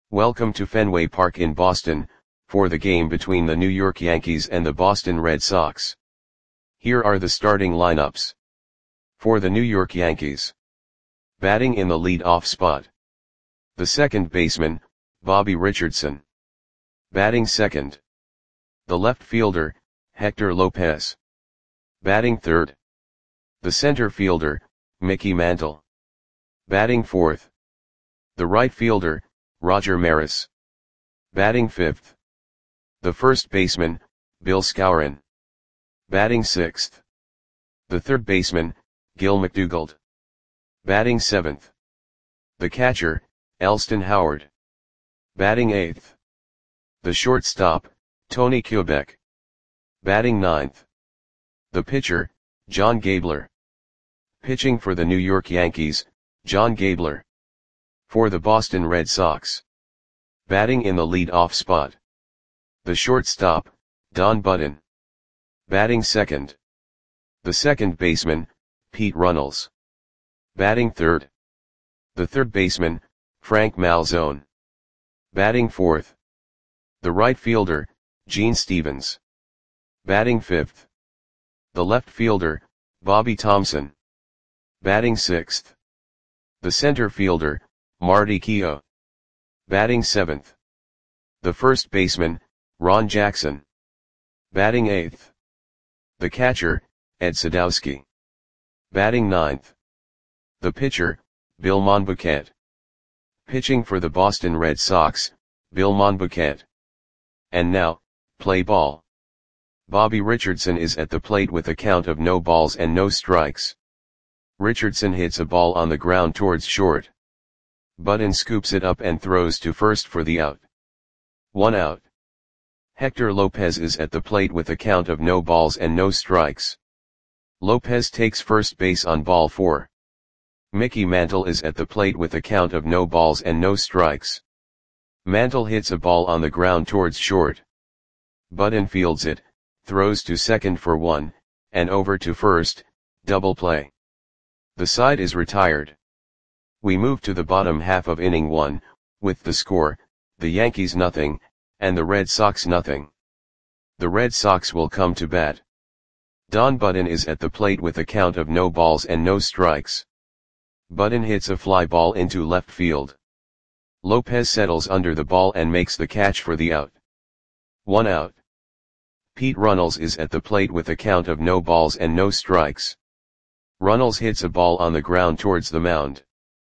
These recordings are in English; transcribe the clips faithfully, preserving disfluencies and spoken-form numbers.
Welcome to Fenway Park in Boston, for the game between the New York Yankees and the Boston Red Sox. Here are the starting lineups. For the New York Yankees. Batting in the lead-off spot. The second baseman, Bobby Richardson. Batting second. The left fielder, Hector Lopez. Batting third. The center fielder, Mickey Mantle. Batting fourth. The right fielder, Roger Maris. Batting fifth. The first baseman, Bill Skowron. Batting sixth. The third baseman, Gil McDougald. Batting seventh. The catcher, Elston Howard. Batting eighth. The shortstop, Tony Kubek. Batting ninth. The pitcher, John Gabler. Pitching for the New York Yankees, John Gabler. For the Boston Red Sox. Batting in the lead-off spot. The shortstop, Don Button. Batting second. The second baseman, Pete Runnels. Batting third. The third baseman, Frank Malzone. Batting fourth. The right fielder, Gene Stevens. Batting fifth. The left fielder, Bobby Thomson. Batting sixth. The center fielder, Marty Keough. Batting seventh. The first baseman, Ron Jackson. Batting eighth. The catcher, Ed Sadowski. Batting ninth. The pitcher, Bill Monbouquet. Pitching for the Boston Red Sox, Bill Monbouquet. And now, play ball. Bobby Richardson is at the plate with a count of no balls and no strikes. Richardson hits a ball on the ground towards short. Button scoops it up and throws to first for the out. One out. Hector Lopez is at the plate with a count of no balls and no strikes. Lopez takes first base on ball four. Mickey Mantle is at the plate with a count of no balls and no strikes. Mantle hits a ball on the ground towards short. Button fields it, throws to second for one, and over to first, double play. The side is retired. We move to the bottom half of inning one, with the score, the Yankees nothing, and the Red Sox nothing. The Red Sox will come to bat. Don Button is at the plate with a count of no balls and no strikes. Button hits a fly ball into left field. Lopez settles under the ball and makes the catch for the out. One out. Pete Runnels is at the plate with a count of no balls and no strikes. Runnels hits a ball on the ground towards the mound.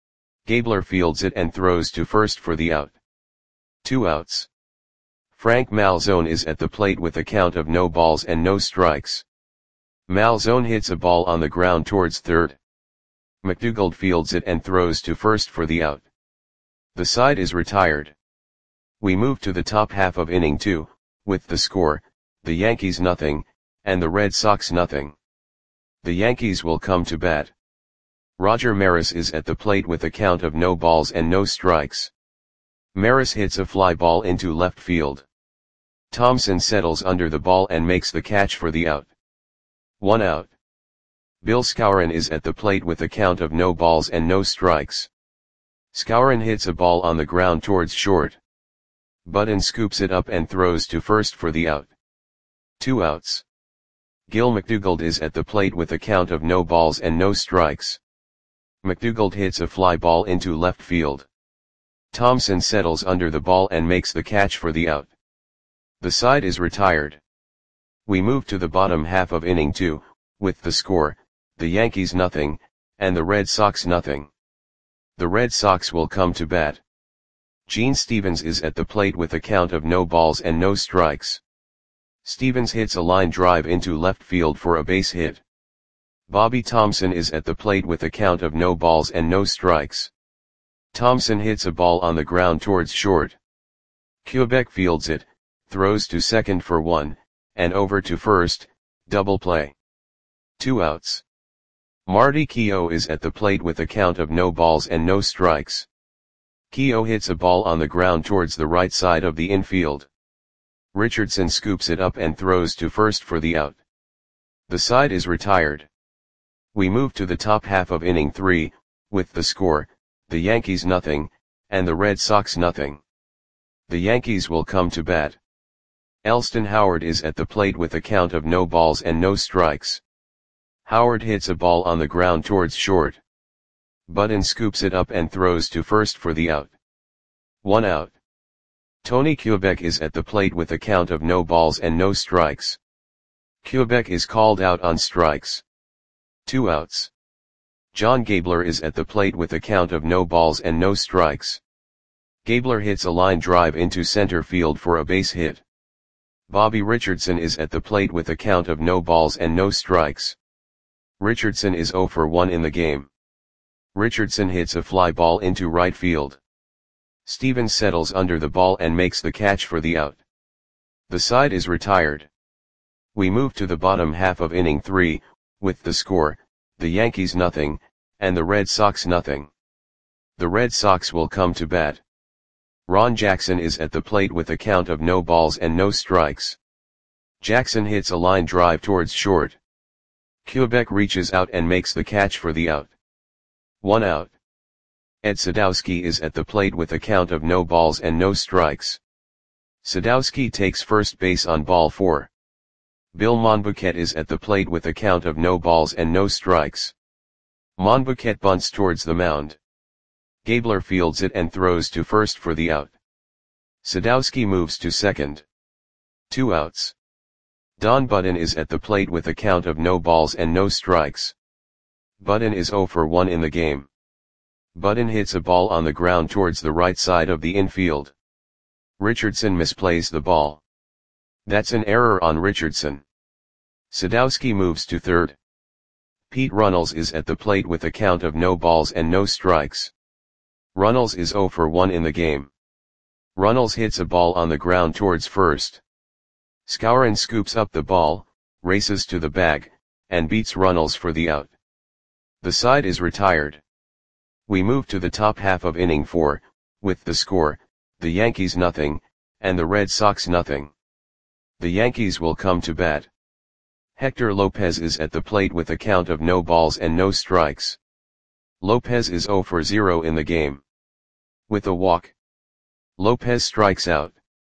Gabler fields it and throws to first for the out. Two outs. Frank Malzone is at the plate with a count of no balls and no strikes. Malzone hits a ball on the ground towards third. McDougald fields it and throws to first for the out. The side is retired. We move to the top half of inning two, with the score, the Yankees nothing, and the Red Sox nothing. The Yankees will come to bat. Roger Maris is at the plate with a count of no balls and no strikes. Maris hits a fly ball into left field. Thomson settles under the ball and makes the catch for the out. One out. Bill Skowron is at the plate with a count of no balls and no strikes. Skowron hits a ball on the ground towards short. Button scoops it up and throws to first for the out. Two outs. Gil McDougald is at the plate with a count of no balls and no strikes. McDougald hits a fly ball into left field. Thomson settles under the ball and makes the catch for the out. The side is retired. We move to the bottom half of inning two, with the score, the Yankees nothing, and the Red Sox nothing. The Red Sox will come to bat. Gene Stevens is at the plate with a count of no balls and no strikes. Stevens hits a line drive into left field for a base hit. Bobby Thomson is at the plate with a count of no balls and no strikes. Thomson hits a ball on the ground towards short. Kubek fields it, throws to second for one, and over to first, double play. Two outs. Marty Keough is at the plate with a count of no balls and no strikes. Keough hits a ball on the ground towards the right side of the infield. Richardson scoops it up and throws to first for the out. The side is retired. We move to the top half of inning three, with the score, the Yankees nothing, and the Red Sox nothing. The Yankees will come to bat. Elston Howard is at the plate with a count of no balls and no strikes. Howard hits a ball on the ground towards short. Button scoops it up and throws to first for the out. One out. Tony Kubek is at the plate with a count of no balls and no strikes. Kubek is called out on strikes. Two outs. John Gabler is at the plate with a count of no balls and no strikes. Gabler hits a line drive into center field for a base hit. Bobby Richardson is at the plate with a count of no balls and no strikes. Richardson is zero for one in the game. Richardson hits a fly ball into right field. Stevens settles under the ball and makes the catch for the out. The side is retired. We move to the bottom half of inning three, with the score, the Yankees nothing, and the Red Sox nothing. The Red Sox will come to bat. Ron Jackson is at the plate with a count of no balls and no strikes. Jackson hits a line drive towards short. Kubek reaches out and makes the catch for the out. One out. Ed Sadowski is at the plate with a count of no balls and no strikes. Sadowski takes first base on ball four. Bill Monbouquet is at the plate with a count of no balls and no strikes. Monbouquet bunts towards the mound. Gabler fields it and throws to first for the out. Sadowski moves to second. Two outs. Don Button is at the plate with a count of no balls and no strikes. Button is zero for one in the game. Button hits a ball on the ground towards the right side of the infield. Richardson misplays the ball. That's an error on Richardson. Sadowski moves to third. Pete Runnels is at the plate with a count of no balls and no strikes. Runnels is zero for one in the game. Runnels hits a ball on the ground towards first. Skowron scoops up the ball, races to the bag, and beats Runnels for the out. The side is retired. We move to the top half of inning four, with the score, the Yankees nothing, and the Red Sox nothing. The Yankees will come to bat. Hector Lopez is at the plate with a count of no balls and no strikes. Lopez is zero for zero in the game. With a walk, Lopez strikes out.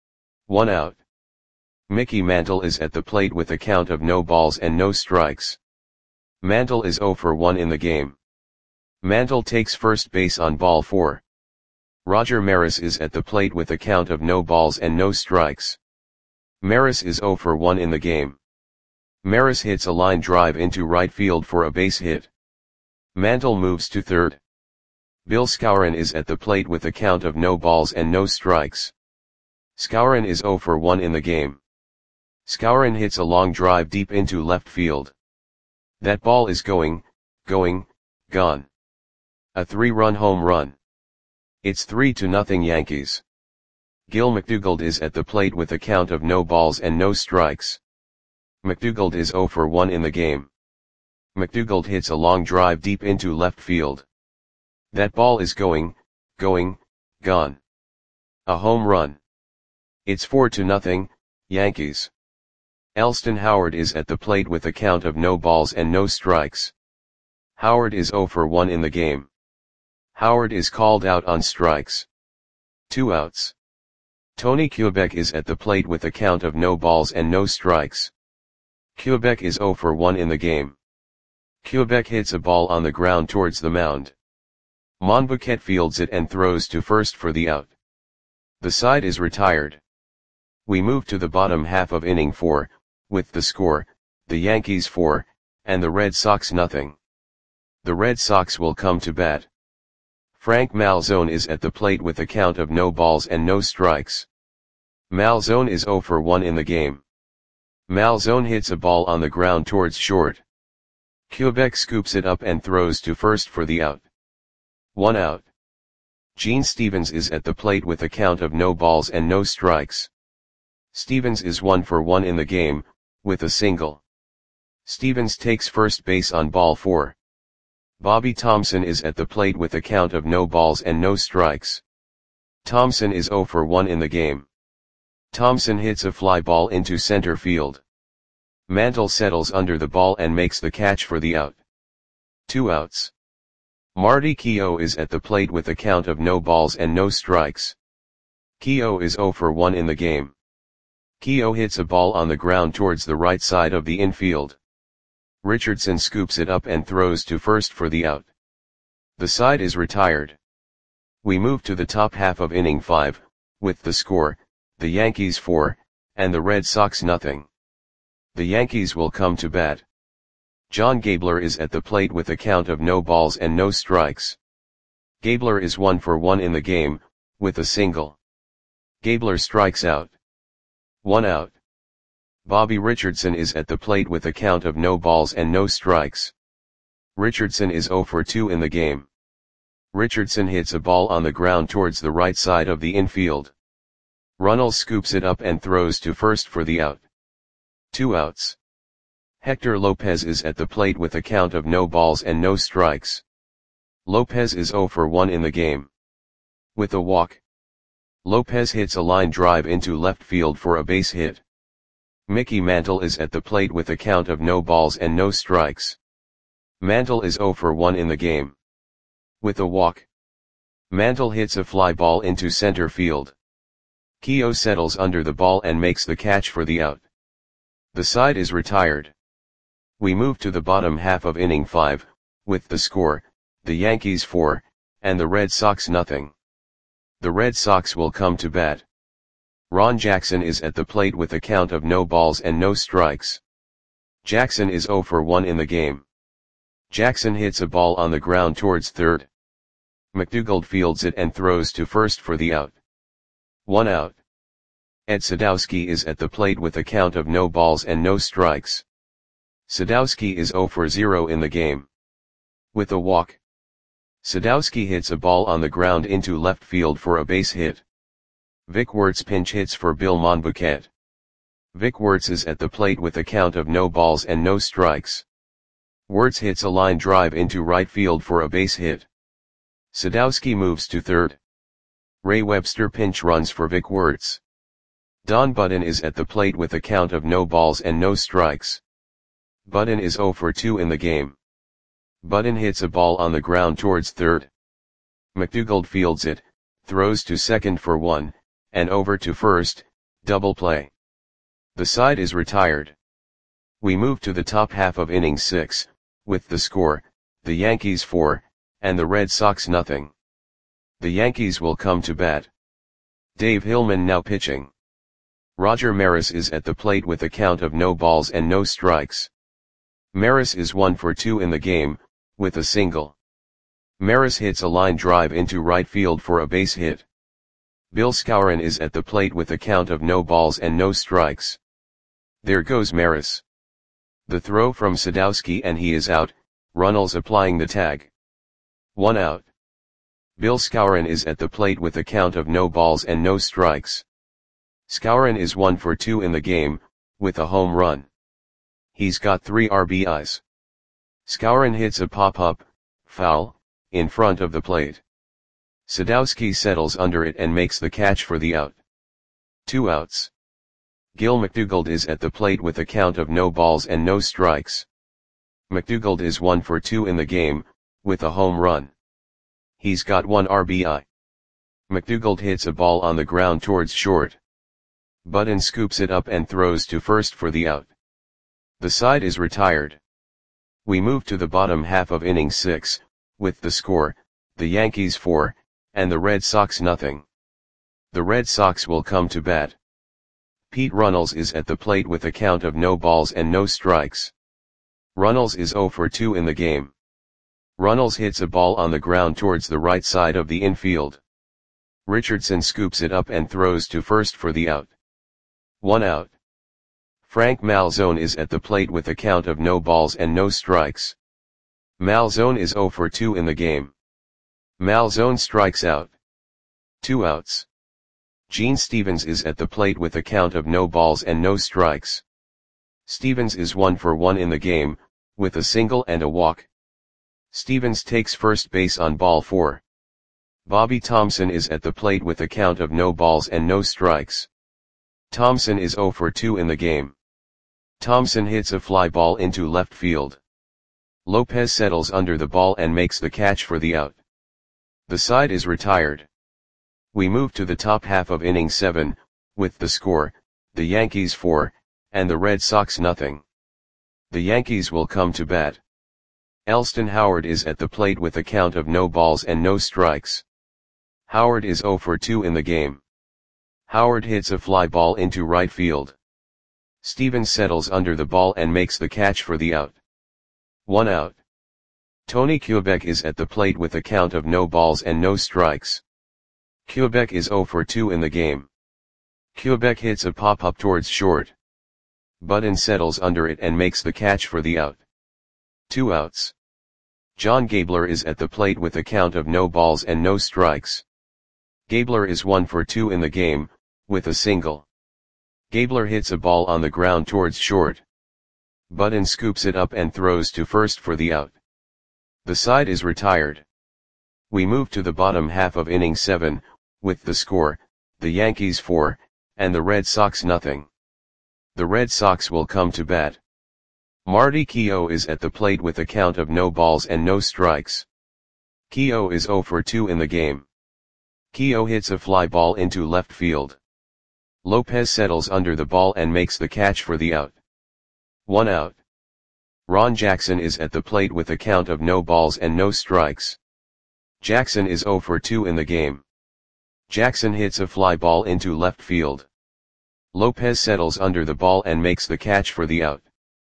One out. Mickey Mantle is at the plate with a count of no balls and no strikes. Mantle is zero for one in the game. Mantle takes first base on ball four. Roger Maris is at the plate with a count of no balls and no strikes. Maris is zero for one in the game. Maris hits a line drive into right field for a base hit. Mantle moves to third. Bill Skowron is at the plate with a count of no balls and no strikes. Skowron is zero for one in the game. Skowron hits a long drive deep into left field. That ball is going, going, gone. A three-run home run. It's three to nothing Yankees. Gil McDougald is at the plate with a count of no balls and no strikes. McDougald is zero for one in the game. McDougald hits a long drive deep into left field. That ball is going, going, gone. A home run. It's four to nothing, Yankees. Elston Howard is at the plate with a count of no balls and no strikes. Howard is zero for one in the game. Howard is called out on strikes. Two outs. Tony Kubek is at the plate with a count of no balls and no strikes. Kubek is zero for one in the game. Kubek hits a ball on the ground towards the mound. Monbouquet fields it and throws to first for the out. The side is retired. We move to the bottom half of inning four, with the score, the Yankees four, and the Red Sox nothing. The Red Sox will come to bat. Frank Malzone is at the plate with a count of no balls and no strikes. Malzone is zero for one in the game. Malzone hits a ball on the ground towards short. Kubek scoops it up and throws to first for the out. One out. Gene Stevens is at the plate with a count of no balls and no strikes. Stevens is one for one in the game, with a single. Stevens takes first base on ball four. Bobby Thompson is at the plate with a count of no balls and no strikes. Thompson is zero for one in the game. Thompson hits a fly ball into center field. Mantle settles under the ball and makes the catch for the out. Two outs. Marty Keough is at the plate with a count of no balls and no strikes. Keogh is zero for one in the game. Keogh hits a ball on the ground towards the right side of the infield. Richardson scoops it up and throws to first for the out. The side is retired. We move to the top half of inning five, with the score, the Yankees four, and the Red Sox nothing. The Yankees will come to bat. John Gabler is at the plate with a count of no balls and no strikes. Gabler is one for one in the game, with a single. Gabler strikes out. One out. Bobby Richardson is at the plate with a count of no balls and no strikes. Richardson is zero for two in the game. Richardson hits a ball on the ground towards the right side of the infield. Runnels scoops it up and throws to first for the out. Two outs. Hector Lopez is at the plate with a count of no balls and no strikes. Lopez is zero for one in the game. With a walk. Lopez hits a line drive into left field for a base hit. Mickey Mantle is at the plate with a count of no balls and no strikes. Mantle is zero for one in the game. With a walk. Mantle hits a fly ball into center field. Keogh settles under the ball and makes the catch for the out. The side is retired. We move to the bottom half of inning five, with the score, the Yankees four, and the Red Sox nothing. The Red Sox will come to bat. Ron Jackson is at the plate with a count of no balls and no strikes. Jackson is zero for one in the game. Jackson hits a ball on the ground towards third. McDougald fields it and throws to first for the out. One out. Ed Sadowski is at the plate with a count of no balls and no strikes. Sadowski is zero for zero in the game. With a walk. Sadowski hits a ball on the ground into left field for a base hit. Vic Wertz pinch hits for Bill Monbouquet. Vic Wertz is at the plate with a count of no balls and no strikes. Wertz hits a line drive into right field for a base hit. Sadowski moves to third. Ray Webster pinch runs for Vic Wertz. Don Budden is at the plate with a count of no balls and no strikes. Budden is zero for two in the game. Budden hits a ball on the ground towards third. McDougald fields it, throws to second for one, and over to first, double play. The side is retired. We move to the top half of inning six, with the score, the Yankees four, and the Red Sox nothing. The Yankees will come to bat. Dave Hillman now pitching. Roger Maris is at the plate with a count of no balls and no strikes. Maris is one for two in the game, with a single. Maris hits a line drive into right field for a base hit. Bill Skowron is at the plate with a count of no balls and no strikes. There goes Maris. The throw from Sadowski and he is out, Runnels applying the tag. One out. Bill Skowron is at the plate with a count of no balls and no strikes. Skowron is one for two in the game, with a home run. He's got three R B Is. Skowron hits a pop-up, foul, in front of the plate. Sadowski settles under it and makes the catch for the out. Two outs. Gil McDougald is at the plate with a count of no balls and no strikes. McDougald is one for two in the game, with a home run. He's got one R B I. McDougald hits a ball on the ground towards short. Budden scoops it up and throws to first for the out. The side is retired. We move to the bottom half of inning six, with the score, the Yankees four, and the Red Sox nothing. The Red Sox will come to bat. Pete Runnels is at the plate with a count of no balls and no strikes. Runnels is zero for two in the game. Runnels hits a ball on the ground towards the right side of the infield. Richardson scoops it up and throws to first for the out. One out. Frank Malzone is at the plate with a count of no balls and no strikes. Malzone is zero for two in the game. Malzone strikes out. Two outs. Gene Stevens is at the plate with a count of no balls and no strikes. Stevens is one for one in the game, with a single and a walk. Stevens takes first base on ball four. Bobby Thompson is at the plate with a count of no balls and no strikes. Thompson is zero for two in the game. Thompson hits a fly ball into left field. Lopez settles under the ball and makes the catch for the out. The side is retired. We move to the top half of inning seven, with the score, the Yankees four, and the Red Sox nothing. The Yankees will come to bat. Elston Howard is at the plate with a count of no balls and no strikes. Howard is oh for two in the game. Howard hits a fly ball into right field. Stevens settles under the ball and makes the catch for the out. One out. Tony Kubek is at the plate with a count of no balls and no strikes. Kubek is oh for two in the game. Kubek hits a pop-up towards short. Budden settles under it and makes the catch for the out. Two outs. John Gabler is at the plate with a count of no balls and no strikes. Gabler is one for two in the game, with a single. Gabler hits a ball on the ground towards short. Budden scoops it up and throws to first for the out. The side is retired. We move to the bottom half of inning seven, with the score, the Yankees four, and the Red Sox nothing. The Red Sox will come to bat. Marty Keough is at the plate with a count of no balls and no strikes. Keough is oh for two in the game. Keough hits a fly ball into left field. Lopez settles under the ball and makes the catch for the out. One out. Ron Jackson is at the plate with a count of no balls and no strikes. Jackson is oh for two in the game. Jackson hits a fly ball into left field. Lopez settles under the ball and makes the catch for the out.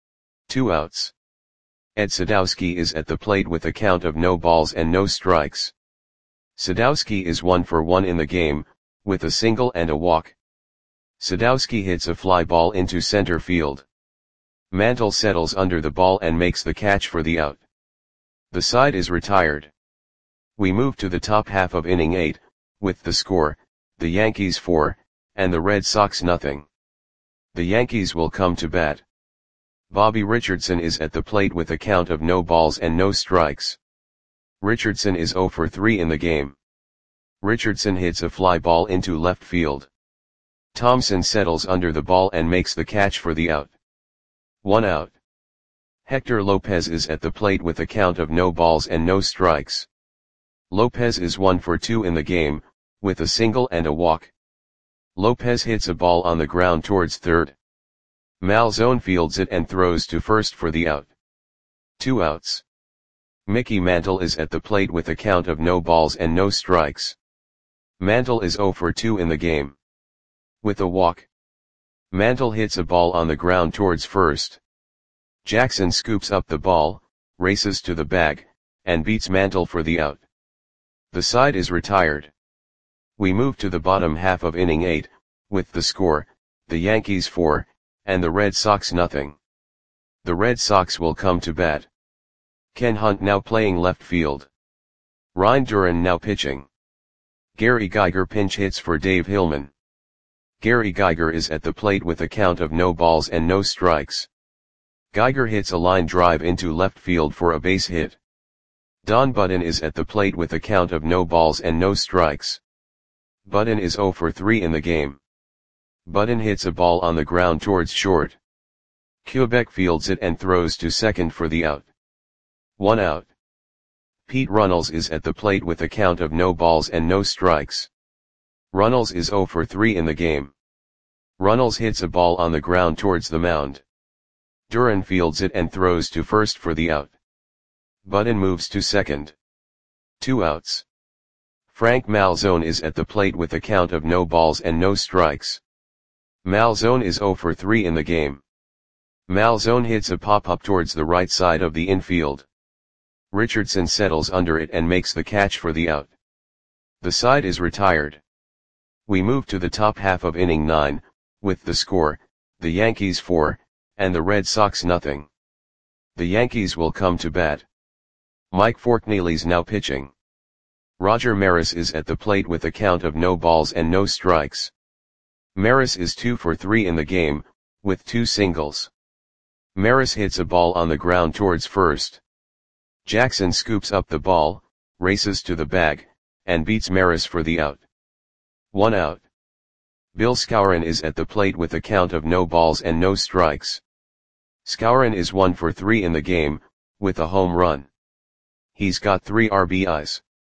Two outs. Ed Sadowski is at the plate with a count of no balls and no strikes. Sadowski is one for one in the game, with a single and a walk. Sadowski hits a fly ball into center field. Mantle settles under the ball and makes the catch for the out. The side is retired. We move to the top half of inning eight, with the score, the Yankees four, and the Red Sox nothing. The Yankees will come to bat. Bobby Richardson is at the plate with a count of no balls and no strikes. Richardson is oh for three in the game. Richardson hits a fly ball into left field. Thompson settles under the ball and makes the catch for the out. One out. Hector Lopez is at the plate with a count of no balls and no strikes. Lopez is one for two in the game, with a single and a walk. Lopez hits a ball on the ground towards third. Malzone fields it and throws to first for the out. Two outs. Mickey Mantle is at the plate with a count of no balls and no strikes. Mantle is oh for two in the game. With a walk. Mantle hits a ball on the ground towards first. Jackson scoops up the ball, races to the bag, and beats Mantle for the out. The side is retired. We move to the bottom half of inning eight, with the score, the Yankees four, and the Red Sox nothing. The Red Sox will come to bat. Ken Hunt now playing left field. Ryan Duran now pitching. Gary Geiger pinch hits for Dave Hillman. Gary Geiger is at the plate with a count of no balls and no strikes. Geiger hits a line drive into left field for a base hit. Don Budden is at the plate with a count of no balls and no strikes. Budden is oh for three in the game. Budden hits a ball on the ground towards short. Kubek fields it and throws to second for the out. One out. Pete Runnels is at the plate with a count of no balls and no strikes. Runnels is oh for three in the game. Runnels hits a ball on the ground towards the mound. Duran fields it and throws to first for the out. Budden moves to second. Two outs. Frank Malzone is at the plate with a count of no balls and no strikes. Malzone is oh for three in the game. Malzone hits a pop-up towards the right side of the infield. Richardson settles under it and makes the catch for the out. The side is retired. We move to the top half of inning nine, with the score, the Yankees four, and the Red Sox nothing. The Yankees will come to bat. Mike Forkneely's now pitching. Roger Maris is at the plate with a count of no balls and no strikes. Maris is two for three in the game, with two singles. Maris hits a ball on the ground towards first. Jackson scoops up the ball, races to the bag, and beats Maris for the out. One out. Bill Skowron is at the plate with a count of no balls and no strikes. Skowron is one for three in the game, with a home run. He's got three R B Is.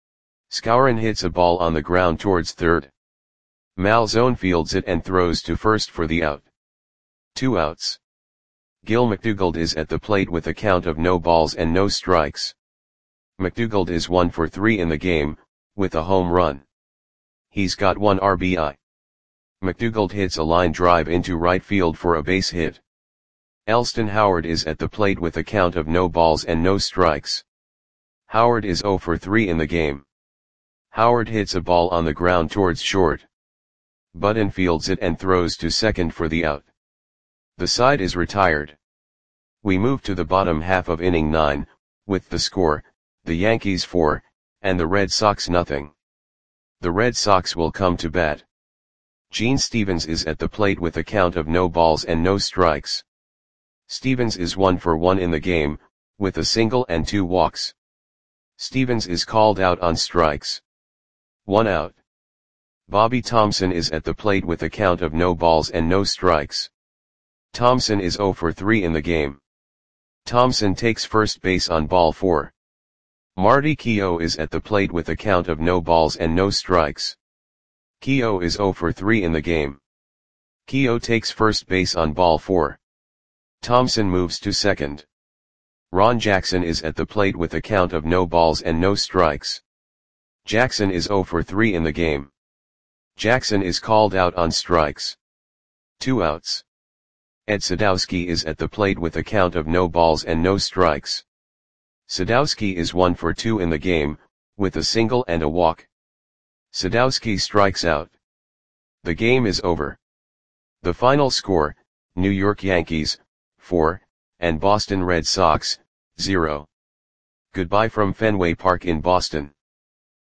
Skowron hits a ball on the ground towards third. Malzone fields it and throws to first for the out. Two outs. Gil McDougald is at the plate with a count of no balls and no strikes. McDougald is one for three in the game, with a home run. He's got one R B I. McDougald hits a line drive into right field for a base hit. Elston Howard is at the plate with a count of no balls and no strikes. Howard is zero for three in the game. Howard hits a ball on the ground towards short. Button fields it and throws to second for the out. The side is retired. We move to the bottom half of inning nine, with the score, the Yankees four, and the Red Sox nothing. The Red Sox will come to bat. Gene Stevens is at the plate with a count of no balls and no strikes. Stevens is one for one in the game, with a single and two walks. Stevens is called out on strikes. One out. Bobby Thomson is at the plate with a count of no balls and no strikes. Thomson is zero for three in the game. Thomson takes first base on ball four. Marty Keough is at the plate with a count of no balls and no strikes. Keough is zero for three in the game. Keough takes first base on ball four. Thomson moves to second. Ron Jackson is at the plate with a count of no balls and no strikes. Jackson is zero for three in the game. Jackson is called out on strikes. Two outs. Ed Sadowski is at the plate with a count of no balls and no strikes. Sadowski is one for two in the game, with a single and a walk. Sadowski strikes out. The game is over. The final score, New York Yankees, four, and Boston Red Sox, zero. Goodbye from Fenway Park in Boston.